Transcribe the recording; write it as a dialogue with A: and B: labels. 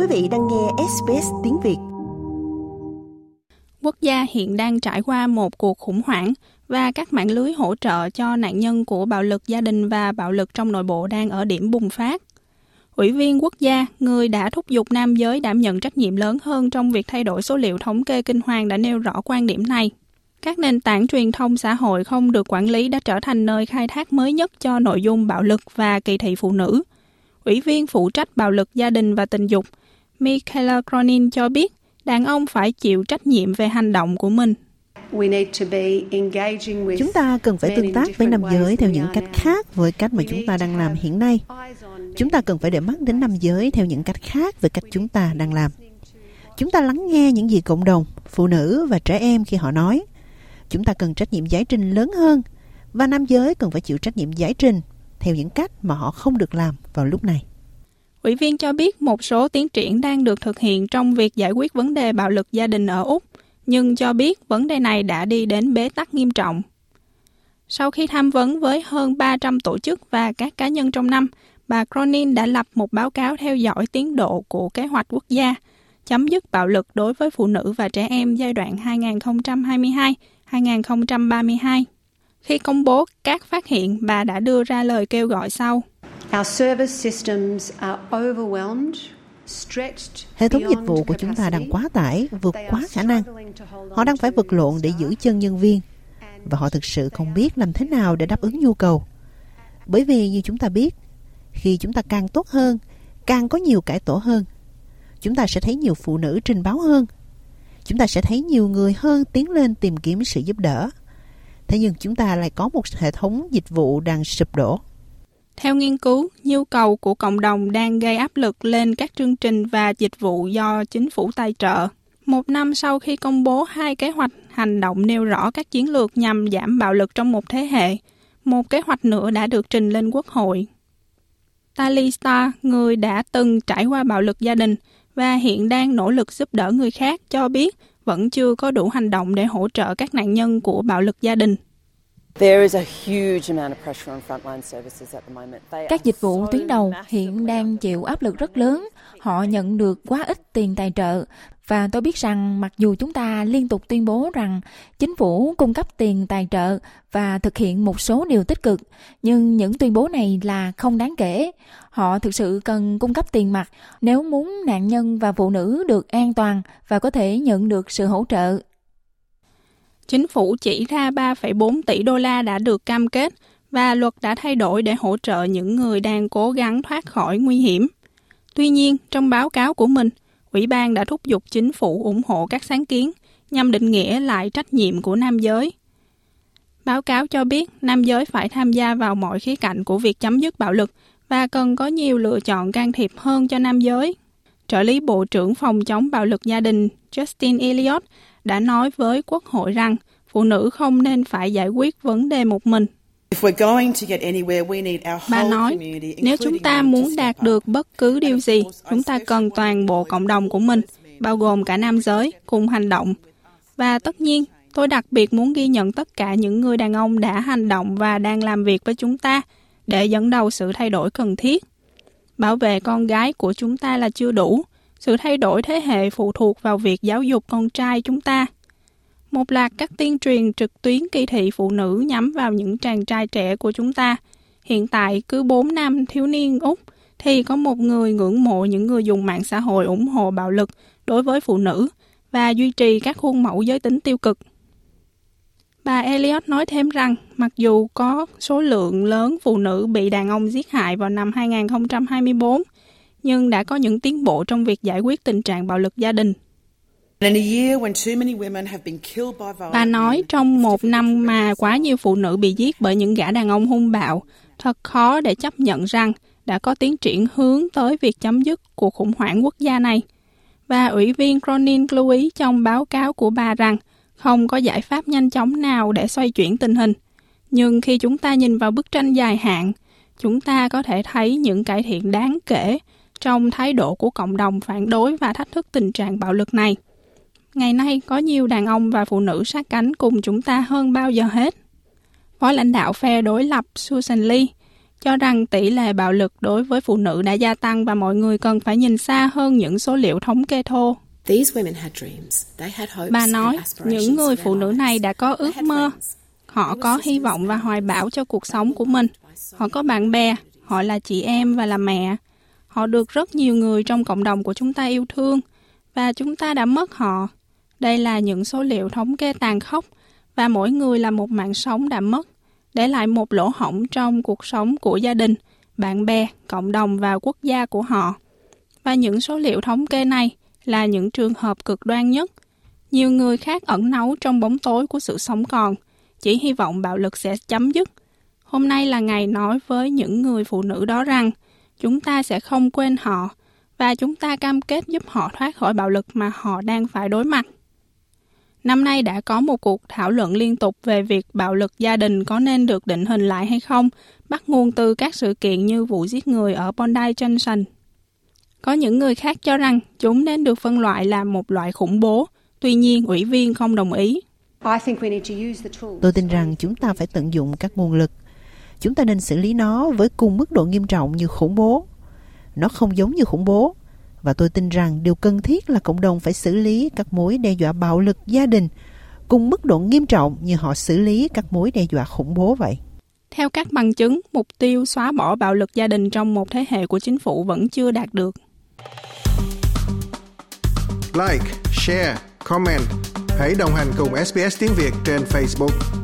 A: vị đang nghe SBS tiếng Việt.
B: Quốc gia hiện đang trải qua một cuộc khủng hoảng và các mạng lưới hỗ trợ cho nạn nhân của bạo lực gia đình và bạo lực trong nội bộ đang ở điểm bùng phát. Ủy viên quốc gia, người đã thúc giục nam giới đảm nhận trách nhiệm lớn hơn trong việc thay đổi số liệu thống kê kinh hoàng đã nêu rõ quan điểm này. Các nền tảng truyền thông xã hội không được quản lý đã trở thành nơi khai thác mới nhất cho nội dung bạo lực và kỳ thị phụ nữ. Ủy viên phụ trách bạo lực gia đình và tình dục, Michaela Cronin cho biết, đàn ông phải chịu trách nhiệm về hành động của mình.
C: Chúng ta cần phải tương tác với nam giới theo những cách khác với cách mà chúng ta đang làm hiện nay. Chúng ta cần phải để mắt đến nam giới theo những cách khác với cách chúng ta đang làm. Chúng ta lắng nghe những gì cộng đồng, phụ nữ và trẻ em khi họ nói. Chúng ta cần trách nhiệm giải trình lớn hơn, và nam giới cần phải chịu trách nhiệm giải trình theo những cách mà họ không được làm vào lúc này.
B: Ủy viên cho biết một số tiến triển đang được thực hiện trong việc giải quyết vấn đề bạo lực gia đình ở Úc, nhưng cho biết vấn đề này đã đi đến bế tắc nghiêm trọng. Sau khi tham vấn với hơn 300 tổ chức và các cá nhân trong năm, bà Cronin đã lập một báo cáo theo dõi tiến độ của kế hoạch quốc gia chấm dứt bạo lực đối với phụ nữ và trẻ em giai đoạn 2022-2032. Khi công bố các phát hiện, bà đã đưa ra lời kêu gọi sau.
C: Hệ thống dịch vụ của chúng ta đang quá tải, vượt quá khả năng. Họ đang phải vật lộn để giữ chân nhân viên, và họ thực sự không biết làm thế nào để đáp ứng nhu cầu. Bởi vì như chúng ta biết, khi chúng ta càng tốt hơn, càng có nhiều cải tổ hơn, chúng ta sẽ thấy nhiều phụ nữ trình báo hơn. Chúng ta sẽ thấy nhiều người hơn tiến lên tìm kiếm sự giúp đỡ. Thế nhưng chúng ta lại có một hệ thống dịch vụ đang sụp đổ.
B: Theo nghiên cứu, nhu cầu của cộng đồng đang gây áp lực lên các chương trình và dịch vụ do chính phủ tài trợ. Một năm sau khi công bố 2 kế hoạch hành động nêu rõ các chiến lược nhằm giảm bạo lực trong một thế hệ, một kế hoạch nữa đã được trình lên Quốc hội. Tali Starr, người đã từng trải qua bạo lực gia đình và hiện đang nỗ lực giúp đỡ người khác, cho biết vẫn chưa có đủ hành động để hỗ trợ các nạn nhân của bạo lực gia đình.
D: Các dịch vụ tuyến đầu hiện đang chịu áp lực rất lớn. Họ nhận được quá ít tiền tài trợ. Và tôi biết rằng mặc dù chúng ta liên tục tuyên bố rằng chính phủ cung cấp tiền tài trợ và thực hiện một số điều tích cực, nhưng những tuyên bố này là không đáng kể. Họ thực sự cần cung cấp tiền mặt nếu muốn nạn nhân và phụ nữ được an toàn và có thể nhận được sự hỗ trợ.
B: Chính phủ chỉ ra 3,4 tỷ đô la đã được cam kết và luật đã thay đổi để hỗ trợ những người đang cố gắng thoát khỏi nguy hiểm. Tuy nhiên, trong báo cáo của mình, Ủy ban đã thúc giục chính phủ ủng hộ các sáng kiến nhằm định nghĩa lại trách nhiệm của nam giới. Báo cáo cho biết nam giới phải tham gia vào mọi khía cạnh của việc chấm dứt bạo lực và cần có nhiều lựa chọn can thiệp hơn cho nam giới. Trợ lý Bộ trưởng Phòng chống bạo lực gia đình Justin Elliott đã nói với Quốc hội rằng phụ nữ không nên phải giải quyết vấn đề một mình. Bà nói, nếu chúng ta muốn đạt được bất cứ điều gì, chúng ta cần toàn bộ cộng đồng của mình, bao gồm cả nam giới, cùng hành động. Và tất nhiên, tôi đặc biệt muốn ghi nhận tất cả những người đàn ông đã hành động và đang làm việc với chúng ta để dẫn đầu sự thay đổi cần thiết. Bảo vệ con gái của chúng ta là chưa đủ. Sự thay đổi thế hệ phụ thuộc vào việc giáo dục con trai chúng ta. Một loạt các tuyên truyền trực tuyến kỳ thị phụ nữ nhắm vào những chàng trai trẻ của chúng ta. Hiện tại, cứ 4 nam thiếu niên Úc thì có một người ngưỡng mộ những người dùng mạng xã hội ủng hộ bạo lực đối với phụ nữ và duy trì các khuôn mẫu giới tính tiêu cực. Bà Elliott nói thêm rằng, mặc dù có số lượng lớn phụ nữ bị đàn ông giết hại vào năm 2024, nhưng đã có những tiến bộ trong việc giải quyết tình trạng bạo lực gia đình. Bà nói trong một năm mà quá nhiều phụ nữ bị giết bởi những gã đàn ông hung bạo, thật khó để chấp nhận rằng đã có tiến triển hướng tới việc chấm dứt cuộc khủng hoảng quốc gia này. Và Ủy viên Cronin lưu ý trong báo cáo của bà rằng không có giải pháp nhanh chóng nào để xoay chuyển tình hình. Nhưng khi chúng ta nhìn vào bức tranh dài hạn, chúng ta có thể thấy những cải thiện đáng kể trong thái độ của cộng đồng phản đối và thách thức tình trạng bạo lực này. Ngày nay có nhiều đàn ông và phụ nữ sát cánh cùng chúng ta hơn bao giờ hết. Phó lãnh đạo phe đối lập Susan Lee cho rằng tỷ lệ bạo lực đối với phụ nữ đã gia tăng và mọi người cần phải nhìn xa hơn những số liệu thống kê thô. Bà nói, những người phụ nữ này đã có ước mơ. Họ có hy vọng và hoài bão cho cuộc sống của mình. Họ có bạn bè, họ là chị em và là mẹ. Họ được rất nhiều người trong cộng đồng của chúng ta yêu thương, và chúng ta đã mất họ. Đây là những số liệu thống kê tàn khốc, và mỗi người là một mạng sống đã mất, để lại một lỗ hổng trong cuộc sống của gia đình, bạn bè, cộng đồng và quốc gia của họ. Và những số liệu thống kê này là những trường hợp cực đoan nhất. Nhiều người khác ẩn náu trong bóng tối của sự sống còn, chỉ hy vọng bạo lực sẽ chấm dứt. Hôm nay là ngày nói với những người phụ nữ đó rằng chúng ta sẽ không quên họ và chúng ta cam kết giúp họ thoát khỏi bạo lực mà họ đang phải đối mặt. Năm nay đã có một cuộc thảo luận liên tục về việc bạo lực gia đình có nên được định hình lại hay không, bắt nguồn từ các sự kiện như vụ giết người ở Bondi Junction. Có những người khác cho rằng chúng nên được phân loại là một loại khủng bố, tuy nhiên ủy viên không đồng ý.
C: Tôi tin rằng chúng ta phải tận dụng các nguồn lực. Chúng ta nên xử lý nó với cùng mức độ nghiêm trọng như khủng bố. Nó không giống như khủng bố. Và tôi tin rằng điều cần thiết là cộng đồng phải xử lý các mối đe dọa bạo lực gia đình cùng mức độ nghiêm trọng như họ xử lý các mối đe dọa khủng bố vậy.
B: Theo các bằng chứng, mục tiêu xóa bỏ bạo lực gia đình trong một thế hệ của chính phủ vẫn chưa đạt được.
E: Like, share, comment. Hãy đồng hành cùng SBS tiếng Việt trên Facebook.